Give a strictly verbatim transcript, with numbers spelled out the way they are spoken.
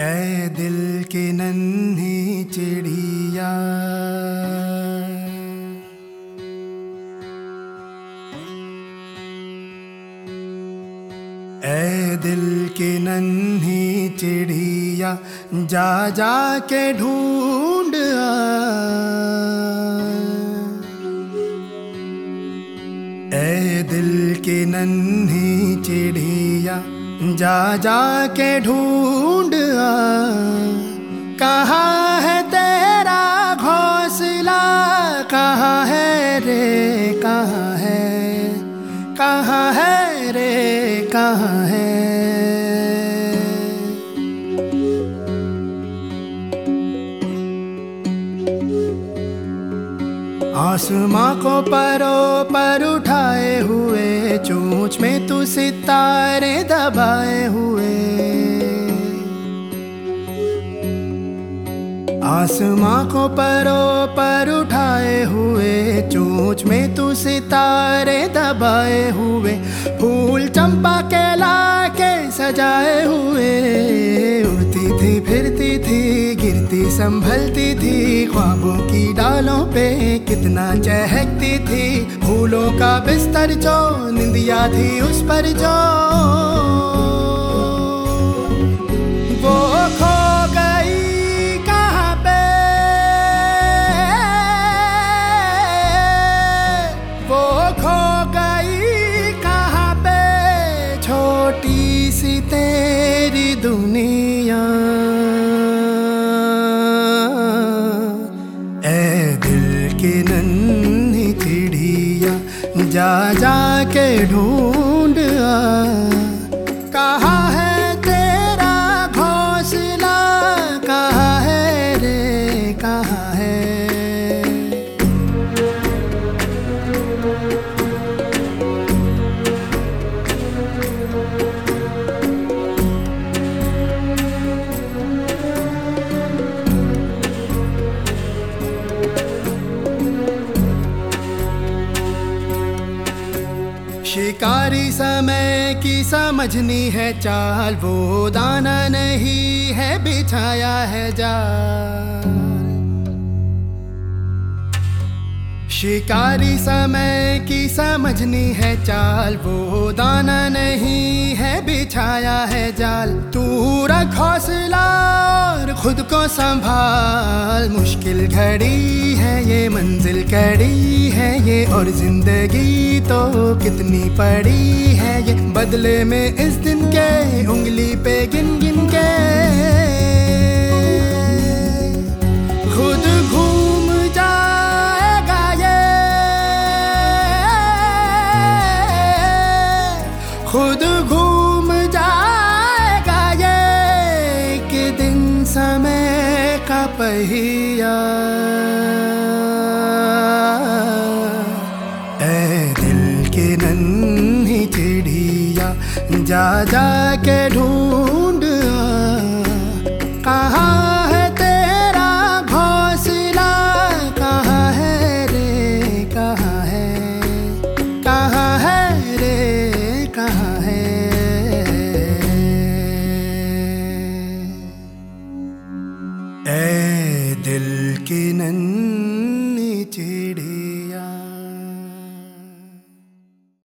ऐ दिल की नन्ही चिड़िया, ऐ दिल की नन्ही चिड़िया, जा जा के ढूंढ आ। ऐ दिल की नन्ही चिड़िया, जा जा के ढूंढ आ। कहाँ है तेरा घोंसला, कहाँ है रे कहाँ है, कहाँ है रे कहाँ है। आसमां को परों पर उठाए हुए, चोंच में तू सितारे दबाए हुए। आसमां को परों पर उठाए हुए, चोंच में तू सितारे दबाए हुए। फूल चंपा के लाके सजाए हुए, उड़ती थी फिरती थी गिरती संभलती थी, ख्वाबों की डालों पे कितना चहकती थी। फूलों का बिस्तर जो निंदिया थी उस पर जो, वो खो गई कहाँ पे, वो खो गई कहाँ पे, छोटी सी तेरी दुनिया। नन्ही चिड़िया, जा जा के ढूंढ आ। कहाँ है तेरा घोंसला, कहाँ है रे कहाँ है। शिकारी समय की समझनी है चाल, वो दाना नहीं है बिछाया है जाल। शिकारी समय की समझनी है चाल, वो दाना नहीं है बिछाया है जाल। तू रख हौसला और खुद को संभाल, मुश्किल घड़ी है ये मंजिल कड़ी है ये, और जिंदगी तो कितनी पड़ी है ये। बदले में इस दिन के उंगली पे गिन गिन के खुद घूम जाएगा ये, खुद घूम जाएगा ये, कि दिन समय का पहिया। ऐ दिल की नन्ही चिड़िया, जा जा के ढूंढ